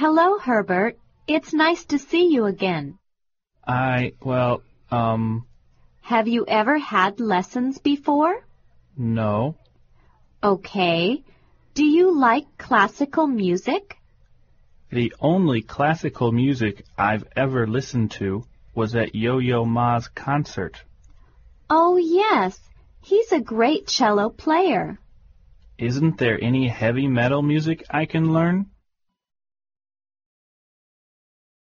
Hello, Herbert. It's nice to see you again. Have you ever had lessons before? No. Okay. Do you like classical music? The only classical music I've ever listened to was at Yo-Yo Ma's concert. Oh, yes. He's a great cello player. Isn't there any heavy metal music I can learn?